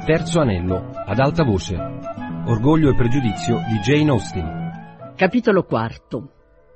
Terzo anello, ad alta voce. Orgoglio e pregiudizio di Jane Austen. Capitolo quarto.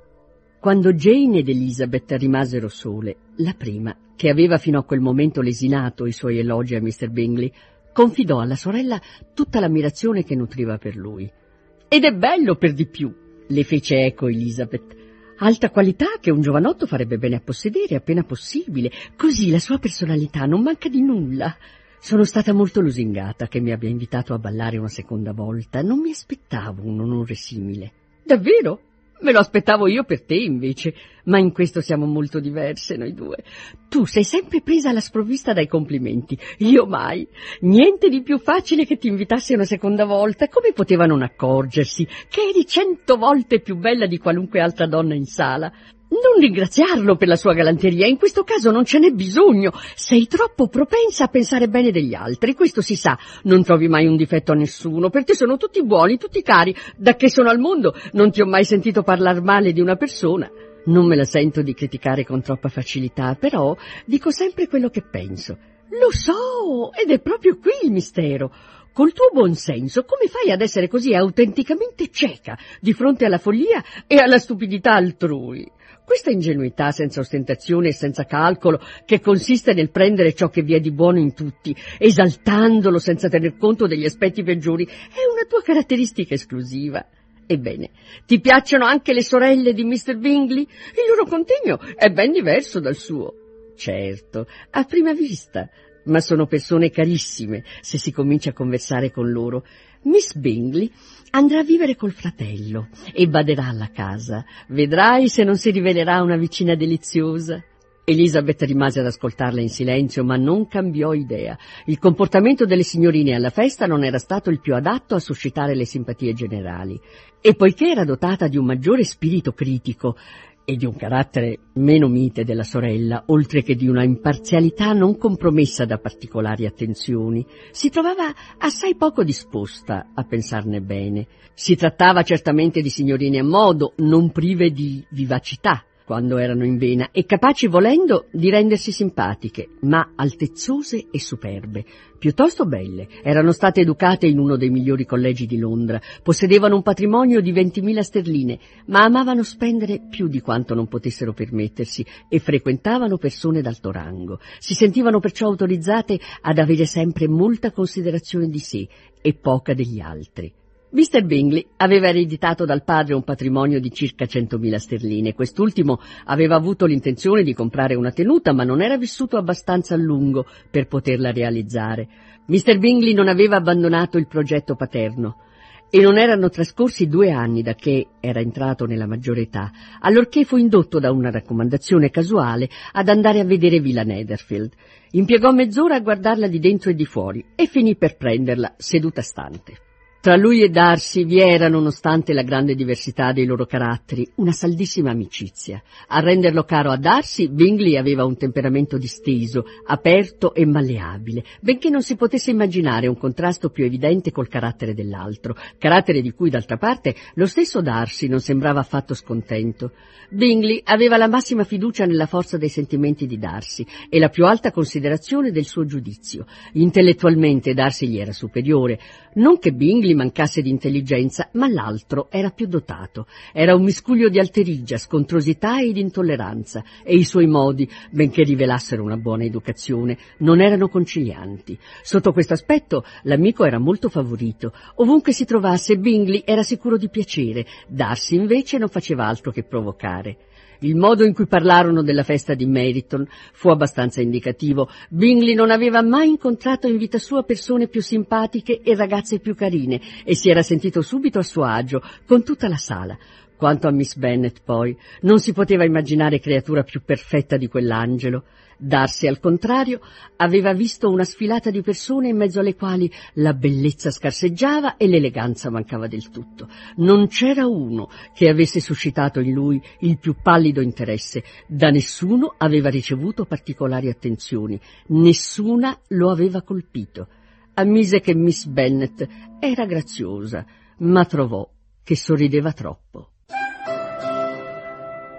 Quando Jane ed Elizabeth rimasero sole, la prima, che aveva fino a quel momento lesinato i suoi elogi a Mr. Bingley, confidò alla sorella tutta l'ammirazione che nutriva per lui. «Ed è bello per di più», le fece eco Elizabeth. «Alta qualità che un giovanotto farebbe bene a possedere appena possibile, così la sua personalità non manca di nulla». Sono stata molto lusingata che mi abbia invitato a ballare una seconda volta. Non mi aspettavo un onore simile. «Davvero? Me lo aspettavo io per te, invece. Ma in questo siamo molto diverse, noi due. Tu sei sempre presa alla sprovvista dai complimenti. Io mai. Niente di più facile che ti invitassi una seconda volta. Come poteva non accorgersi che eri 100 volte più bella di qualunque altra donna in sala? Non ringraziarlo per la sua galanteria, in questo caso non ce n'è bisogno. Sei troppo propensa a pensare bene degli altri, questo si sa. Non trovi mai un difetto a nessuno, per te sono tutti buoni, tutti cari. Da che sono al mondo non ti ho mai sentito parlar male di una persona. Non me la sento di criticare con troppa facilità, però dico sempre quello che penso. Lo so, ed è proprio qui il mistero. Col tuo buon senso, come fai ad essere così autenticamente cieca di fronte alla follia e alla stupidità altrui? Questa ingenuità senza ostentazione e senza calcolo, che consiste nel prendere ciò che vi è di buono in tutti, esaltandolo senza tener conto degli aspetti peggiori, è una tua caratteristica esclusiva. Ebbene, ti piacciono anche le sorelle di Mr. Bingley? Il loro contegno è ben diverso dal suo. Certo, a prima vista, ma sono persone carissime se si comincia a conversare con loro. Miss Bingley andrà a vivere col fratello e baderà alla casa. Vedrai se non si rivelerà una vicina deliziosa. Elizabeth rimase ad ascoltarla in silenzio, ma non cambiò idea. Il comportamento delle signorine alla festa non era stato il più adatto a suscitare le simpatie generali. E poiché era dotata di un maggiore spirito critico e di un carattere meno mite della sorella, oltre che di una imparzialità non compromessa da particolari attenzioni, si trovava assai poco disposta a pensarne bene. Si trattava certamente di signorine a modo, non prive di vivacità quando erano in vena e capaci, volendo, di rendersi simpatiche, ma altezzose e superbe. Piuttosto belle, erano state educate in uno dei migliori collegi di Londra, possedevano un patrimonio di 20.000 sterline, ma amavano spendere più di quanto non potessero permettersi e frequentavano persone d'alto rango. Si sentivano perciò autorizzate ad avere sempre molta considerazione di sé e poca degli altri. Mr. Bingley aveva ereditato dal padre un patrimonio di circa 100.000 sterline. Quest'ultimo aveva avuto l'intenzione di comprare una tenuta, ma non era vissuto abbastanza a lungo per poterla realizzare. Mr. Bingley non aveva abbandonato il progetto paterno e non erano trascorsi 2 anni da che era entrato nella maggiore età, allorché fu indotto da una raccomandazione casuale ad andare a vedere Villa Netherfield. Impiegò mezz'ora a guardarla di dentro e di fuori e finì per prenderla seduta stante. Tra lui e Darcy vi era, nonostante la grande diversità dei loro caratteri, una saldissima amicizia. A renderlo caro a Darcy, Bingley aveva un temperamento disteso, aperto e malleabile, benché non si potesse immaginare un contrasto più evidente col carattere dell'altro, carattere di cui, d'altra parte, lo stesso Darcy non sembrava affatto scontento. Bingley aveva la massima fiducia nella forza dei sentimenti di Darcy e la più alta considerazione del suo giudizio. Intellettualmente Darcy gli era superiore, non che Bingley mancasse di intelligenza, ma l'altro era più dotato. Era un miscuglio di alterigia, scontrosità ed intolleranza, e i suoi modi, benché rivelassero una buona educazione, non erano concilianti. Sotto questo aspetto l'amico era molto favorito. Ovunque si trovasse, Bingley era sicuro di piacere. Darcy invece non faceva altro che provocare. Il modo in cui parlarono della festa di Meryton fu abbastanza indicativo. Bingley non aveva mai incontrato in vita sua persone più simpatiche e ragazze più carine e si era sentito subito a suo agio con tutta la sala. Quanto a Miss Bennet, poi, non si poteva immaginare creatura più perfetta di quell'angelo. Darcy, al contrario, aveva visto una sfilata di persone in mezzo alle quali la bellezza scarseggiava e l'eleganza mancava del tutto. Non c'era uno che avesse suscitato in lui il più pallido interesse. Da nessuno aveva ricevuto particolari attenzioni, nessuna lo aveva colpito. Ammise che Miss Bennet era graziosa, ma trovò che sorrideva troppo.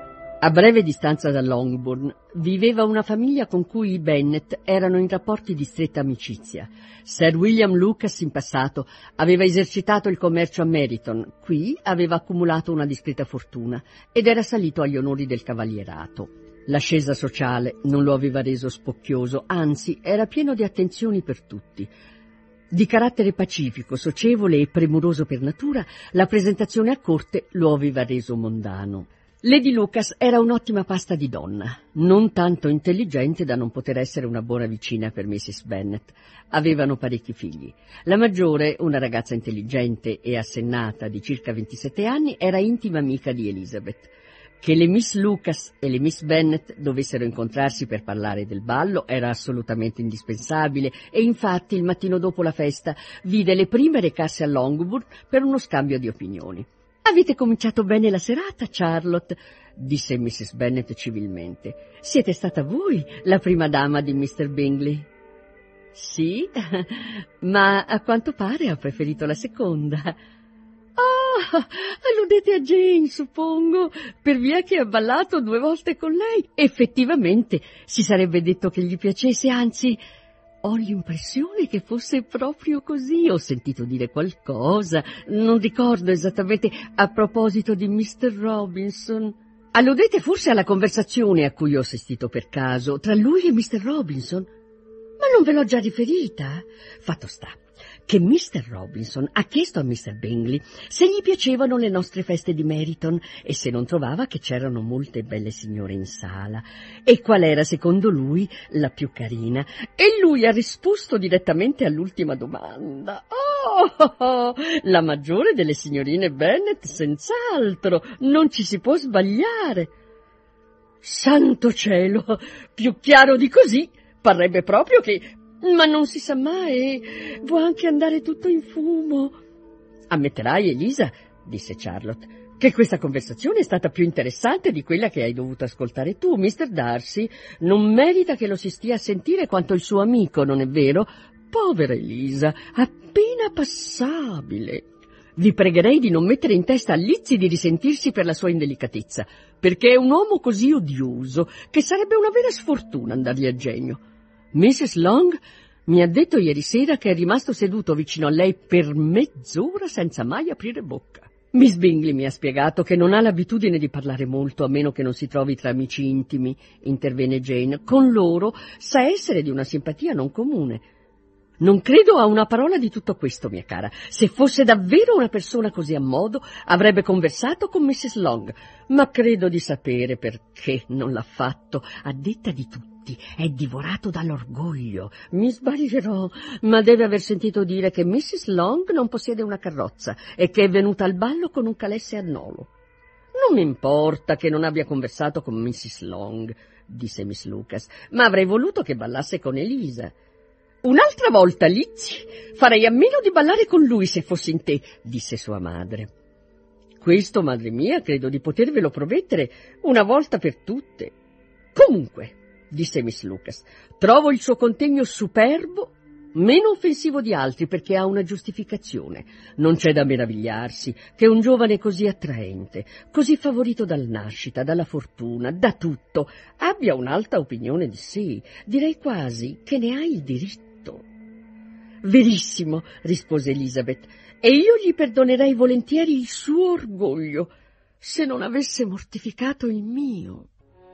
A breve distanza da Longbourn viveva una famiglia con cui i Bennet erano in rapporti di stretta amicizia. Sir William Lucas in passato aveva esercitato il commercio a Meryton, qui aveva accumulato una discreta fortuna ed era salito agli onori del cavalierato. L'ascesa sociale non lo aveva reso spocchioso, anzi era pieno di attenzioni per tutti. Di carattere pacifico, socievole e premuroso per natura, la presentazione a corte lo aveva reso mondano. Lady Lucas era un'ottima pasta di donna, non tanto intelligente da non poter essere una buona vicina per Mrs. Bennet. Avevano parecchi figli. La maggiore, una ragazza intelligente e assennata di circa 27 anni, era intima amica di Elizabeth. Che le Miss Lucas e le Miss Bennet dovessero incontrarsi per parlare del ballo era assolutamente indispensabile e infatti il mattino dopo la festa vide le prime recarsi a Longbourn per uno scambio di opinioni. «Avete cominciato bene la serata, Charlotte», disse Mrs. Bennet civilmente. «Siete stata voi la prima dama di Mr. Bingley». «Sì, ma a quanto pare ha preferito la seconda». «Ah, alludete a Jane, suppongo, per via che ha ballato 2 volte con lei. Effettivamente si sarebbe detto che gli piacesse, anzi, ho l'impressione che fosse proprio così. Ho sentito dire qualcosa, non ricordo esattamente, a proposito di Mr. Robinson». «Alludete forse alla conversazione a cui ho assistito per caso tra lui e Mr. Robinson? Ma non ve l'ho già riferita? Fatto sta che Mr. Robinson ha chiesto a Mr. Bingley se gli piacevano le nostre feste di Meryton e se non trovava che c'erano molte belle signore in sala e qual era secondo lui la più carina, e lui ha risposto direttamente all'ultima domanda. Oh, la maggiore delle signorine Bennet, senz'altro, non ci si può sbagliare. Santo cielo, più chiaro di così parrebbe proprio che... Ma non si sa mai, può anche andare tutto in fumo». «Ammetterai, Elisa», disse Charlotte, «che questa conversazione è stata più interessante di quella che hai dovuto ascoltare tu. Mr. Darcy non merita che lo si stia a sentire quanto il suo amico, non è vero? Povera Elisa, appena passabile. Vi pregherei di non mettere in testa a Lizzie di risentirsi per la sua indelicatezza, perché è un uomo così odioso che sarebbe una vera sfortuna andargli a genio. Mrs. Long mi ha detto ieri sera che è rimasto seduto vicino a lei per mezz'ora senza mai aprire bocca. Miss Bingley mi ha spiegato che non ha l'abitudine di parlare molto, a meno che non si trovi tra amici intimi», intervenne Jane. «Con loro sa essere di una simpatia non comune». «Non credo a una parola di tutto questo, mia cara. Se fosse davvero una persona così a modo, avrebbe conversato con Mrs. Long, ma credo di sapere perché non l'ha fatto. A detta di tutti, è divorato dall'orgoglio. Mi sbaglierò, ma deve aver sentito dire che Mrs. Long non possiede una carrozza e che è venuta al ballo con un calesse a nolo». «Non mi importa che non abbia conversato con Mrs. Long», disse Miss Lucas, «ma avrei voluto che ballasse con Elisa». «Un'altra volta, Lizzie, farei a meno di ballare con lui se fossi in te», disse sua madre. «Questo, madre mia, credo di potervelo promettere una volta per tutte. Comunque», disse Miss Lucas, «trovo il suo contegno superbo, meno offensivo di altri perché ha una giustificazione. Non c'è da meravigliarsi che un giovane così attraente, così favorito dalla nascita, dalla fortuna, da tutto, abbia un'alta opinione di sé. Direi quasi che ne ha il diritto». «Verissimo», rispose Elizabeth, «e io gli perdonerei volentieri il suo orgoglio se non avesse mortificato il mio».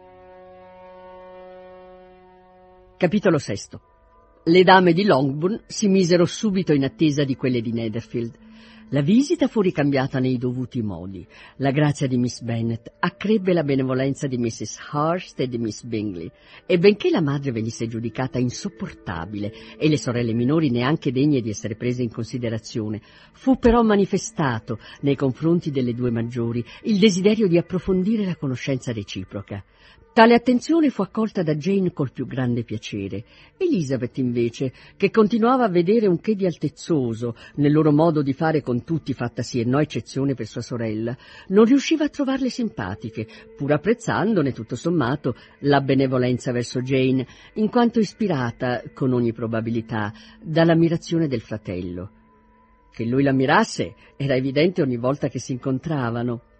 Capitolo 6. Le dame di Longbourn si misero subito in attesa di quelle di Netherfield. La visita fu ricambiata nei dovuti modi. La grazia di Miss Bennet accrebbe la benevolenza di Mrs. Hurst e di Miss Bingley, e benché la madre venisse giudicata insopportabile e le sorelle minori neanche degne di essere prese in considerazione, fu però manifestato nei confronti delle 2 maggiori il desiderio di approfondire la conoscenza reciproca. Tale attenzione fu accolta da Jane col più grande piacere. Elizabeth, invece, che continuava a vedere un che di altezzoso nel loro modo di fare con tutti, fattasi e no eccezione per sua sorella, non riusciva a trovarle simpatiche, pur apprezzandone tutto sommato la benevolenza verso Jane, in quanto ispirata, con ogni probabilità, dall'ammirazione del fratello. Che lui l'ammirasse era evidente ogni volta che si incontravano.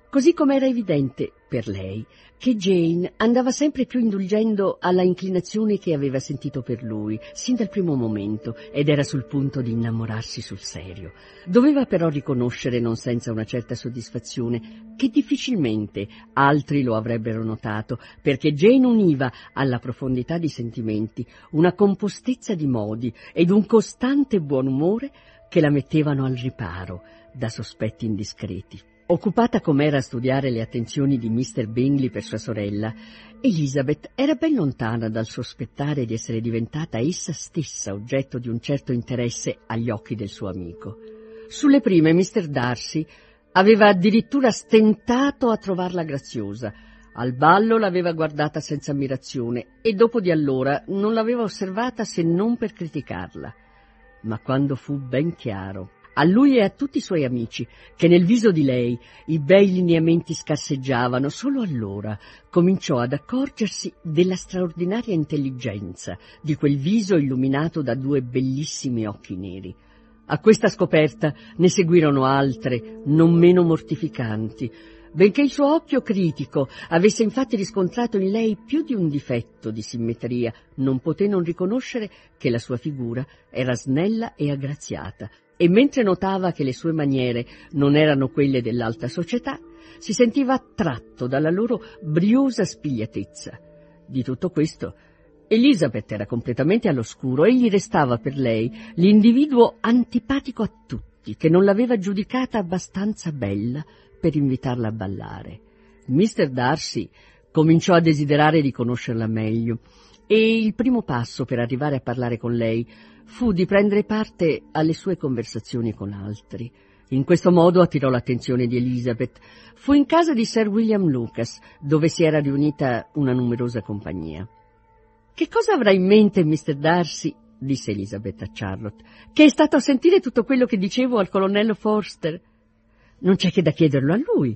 così come era evidente per lei che Jane andava sempre più indulgendo alla inclinazione che aveva sentito per lui, sin dal primo momento, ed era sul punto di innamorarsi sul serio. Doveva però riconoscere, non senza una certa soddisfazione, che difficilmente altri lo avrebbero notato, perché Jane univa alla profondità di sentimenti una compostezza di modi ed un costante buon umore che la mettevano al riparo da sospetti indiscreti. Occupata com'era a studiare le attenzioni di Mr. Bingley per sua sorella, Elizabeth era ben lontana dal sospettare di essere diventata essa stessa oggetto di un certo interesse agli occhi del suo amico. Sulle prime Mr. Darcy aveva addirittura stentato a trovarla graziosa. Al ballo l'aveva guardata senza ammirazione e dopo di allora non l'aveva osservata se non per criticarla. Ma quando fu ben chiaro a lui e a tutti i suoi amici che nel viso di lei i bei lineamenti scarseggiavano, solo allora cominciò ad accorgersi della straordinaria intelligenza di quel viso illuminato da due bellissimi occhi neri. A questa scoperta ne seguirono altre, non meno mortificanti. Benché il suo occhio critico avesse infatti riscontrato in lei più di un difetto di simmetria, non poté non riconoscere che la sua figura era snella e aggraziata, e mentre notava che le sue maniere non erano quelle dell'alta società, si sentiva attratto dalla loro briosa spigliatezza. Di tutto questo Elizabeth era completamente all'oscuro. Egli restava per lei l'individuo antipatico a tutti, che non l'aveva giudicata abbastanza bella per invitarla a ballare. Mr. Darcy cominciò a desiderare di conoscerla meglio, e il primo passo per arrivare a parlare con lei fu di prendere parte alle sue conversazioni con altri. In questo modo attirò l'attenzione di Elizabeth. Fu in casa di Sir William Lucas, dove si era riunita una numerosa compagnia. «Che cosa avrà in mente Mr. Darcy?» disse Elizabeth a Charlotte, «che è stato a sentire tutto quello che dicevo al colonnello Forster. Non c'è che da chiederlo a lui.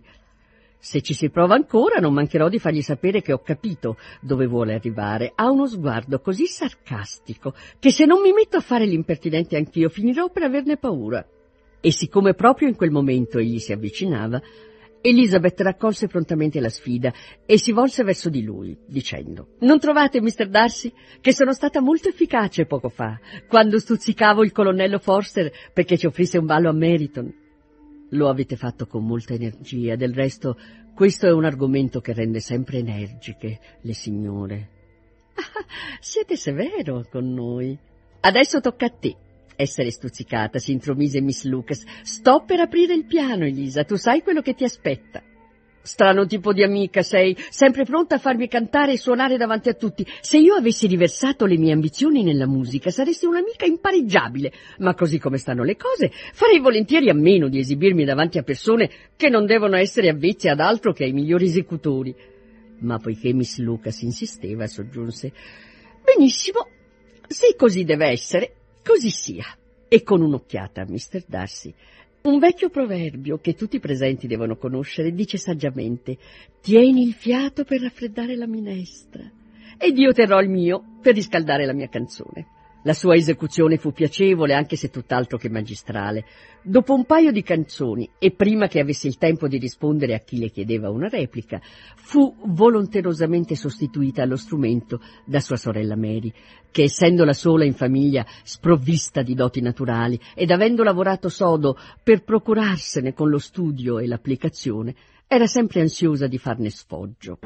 Se ci si prova ancora, non mancherò di fargli sapere che ho capito dove vuole arrivare. Ha uno sguardo così sarcastico che se non mi metto a fare l'impertinente anch'io finirò per averne paura». E siccome proprio in quel momento egli si avvicinava, Elizabeth raccolse prontamente la sfida e si volse verso di lui, dicendo: «Non trovate, Mr. Darcy, che sono stata molto efficace poco fa, quando stuzzicavo il colonnello Forster perché ci offrisse un ballo a Meryton? Lo avete fatto con molta energia, del resto questo è un argomento che rende sempre energiche le signore». «Ah, siete severo con noi. Adesso tocca a te essere stuzzicata», si intromise Miss Lucas. «Sto per aprire il piano, Elisa, tu sai quello che ti aspetta. Strano tipo di amica sei, sempre pronta a farmi cantare e suonare davanti a tutti. Se io avessi riversato le mie ambizioni nella musica, saresti un'amica impareggiabile, ma così come stanno le cose, farei volentieri a meno di esibirmi davanti a persone che non devono essere avvezze ad altro che ai migliori esecutori». Ma poiché Miss Lucas insisteva, soggiunse: «Benissimo, se così deve essere, così sia». E con un'occhiata a Mr. Darcy: «Un vecchio proverbio che tutti i presenti devono conoscere dice saggiamente: tieni il fiato per raffreddare la minestra, ed io terrò il mio per riscaldare la mia canzone». La sua esecuzione fu piacevole, anche se tutt'altro che magistrale. Dopo un paio di canzoni, e prima che avesse il tempo di rispondere a chi le chiedeva una replica, fu volonterosamente sostituita allo strumento da sua sorella Mary, che, essendo la sola in famiglia sprovvista di doti naturali ed avendo lavorato sodo per procurarsene con lo studio e l'applicazione, era sempre ansiosa di farne sfoggio.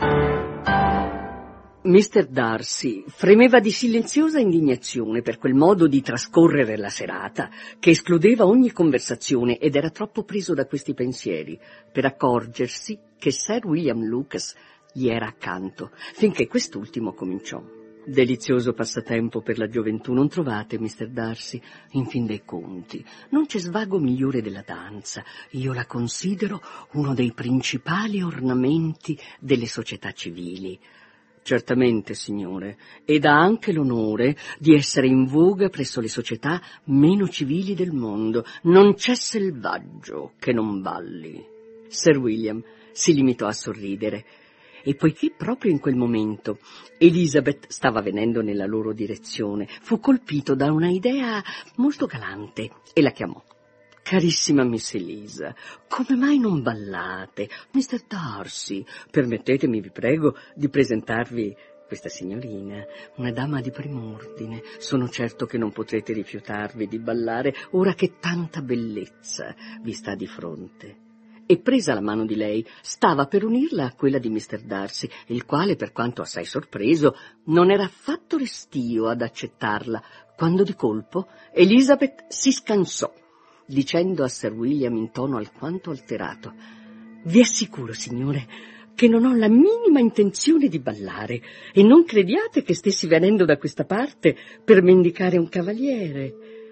Mr. Darcy fremeva di silenziosa indignazione per quel modo di trascorrere la serata che escludeva ogni conversazione, ed era troppo preso da questi pensieri per accorgersi che Sir William Lucas gli era accanto, finché quest'ultimo cominciò: «Delizioso passatempo per la gioventù, non trovate, Mr. Darcy? In fin dei conti, non c'è svago migliore della danza. Io la considero uno dei principali ornamenti delle società civili». «Certamente, signore, ed ha anche l'onore di essere in voga presso le società meno civili del mondo. Non c'è selvaggio che non balli». Sir William si limitò a sorridere, e poiché proprio in quel momento Elizabeth stava venendo nella loro direzione, fu colpito da una idea molto galante e la chiamò. Carissima Miss Elisa, come mai non ballate? Mr. Darcy, permettetemi, vi prego, di presentarvi questa signorina, una dama di prim'ordine. Sono certo che non potrete rifiutarvi di ballare ora che tanta bellezza vi sta di fronte. E presa la mano di lei, stava per unirla a quella di Mr. Darcy, il quale, per quanto assai sorpreso, non era affatto restio ad accettarla, quando di colpo Elizabeth si scansò, dicendo a Sir William in tono alquanto alterato: «Vi assicuro, signore, che non ho la minima intenzione di ballare, e non crediate che stessi venendo da questa parte per mendicare un cavaliere».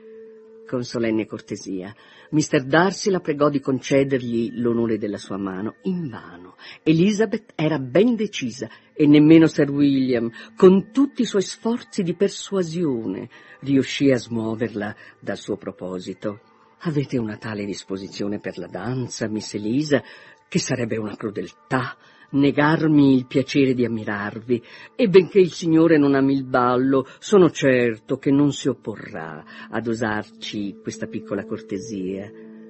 Con solenne cortesia, Mr. Darcy la pregò di concedergli l'onore della sua mano. Invano. Elizabeth era ben decisa, e nemmeno Sir William, con tutti i suoi sforzi di persuasione, riuscì a smuoverla dal suo proposito. «Avete una tale disposizione per la danza, Miss Elisa, che sarebbe una crudeltà negarmi il piacere di ammirarvi, e benché il Signore non ami il ballo, sono certo che non si opporrà ad usarci questa piccola cortesia».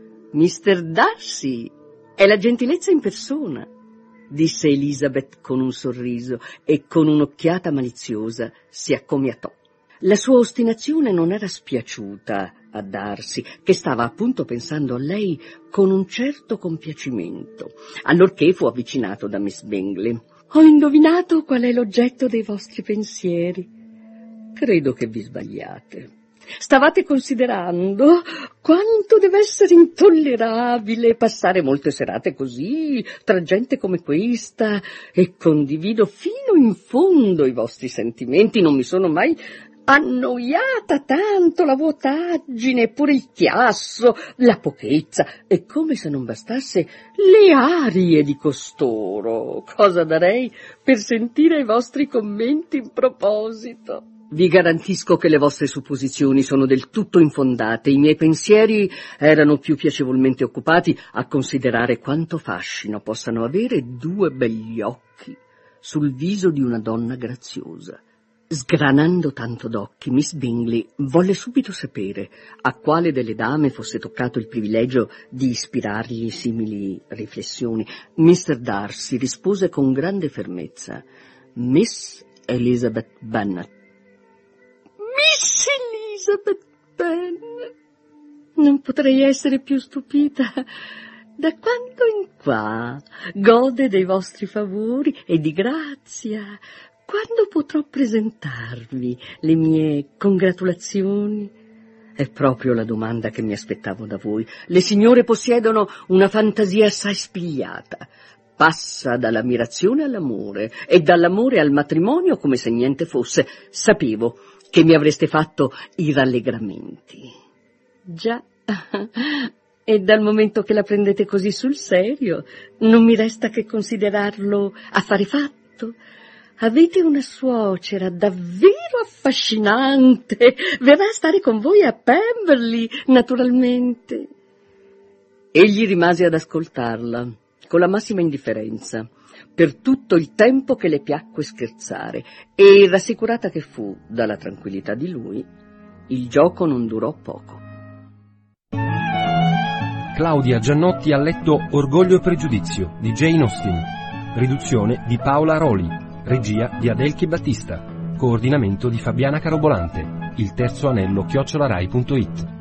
«Mr. Darcy è la gentilezza in persona», disse Elizabeth con un sorriso, e con un'occhiata maliziosa si accomiatò. La sua ostinazione non era spiaciuta a Darcy, che stava appunto pensando a lei con un certo compiacimento, allorché fu avvicinato da Miss Bingley. «Ho indovinato qual è l'oggetto dei vostri pensieri. Credo che vi sbagliate. Stavate considerando quanto deve essere intollerabile passare molte serate così, tra gente come questa, e condivido fino in fondo i vostri sentimenti. Non mi sono mai annoiata tanto, la vuotaggine, eppure il chiasso, la pochezza, e come se non bastasse le arie di costoro. Cosa darei per sentire i vostri commenti in proposito? Vi garantisco che le vostre supposizioni sono del tutto infondate. I miei pensieri erano più piacevolmente occupati a considerare quanto fascino possano avere due begli occhi sul viso di una donna graziosa. Sgranando tanto d'occhi, Miss Bingley volle subito sapere a quale delle dame fosse toccato il privilegio di ispirargli simili riflessioni. Mr. Darcy rispose con grande fermezza: «Miss Elizabeth Bennet». «Miss Elizabeth Bennet! Non potrei essere più stupita. Da quando in qua gode dei vostri favori e di grazia. Quando potrò presentarvi le mie congratulazioni?» «È proprio la domanda che mi aspettavo da voi. Le signore possiedono una fantasia assai spigliata. Passa dall'ammirazione all'amore e dall'amore al matrimonio come se niente fosse. Sapevo che mi avreste fatto i rallegramenti». «Già, e dal momento che la prendete così sul serio, non mi resta che considerarlo affare fatto. Avete una suocera davvero affascinante. Verrà a stare con voi a Pemberley, naturalmente». Egli rimase ad ascoltarla con la massima indifferenza per tutto il tempo che le piacque scherzare, e rassicurata che fu dalla tranquillità di lui, il gioco non durò poco. Claudia Giannotti ha letto Orgoglio e pregiudizio di Jane Austen, riduzione di Paola Roli, regia di Adelchi Battista, coordinamento di Fabiana Carobolante, il terzo anello @rai.it.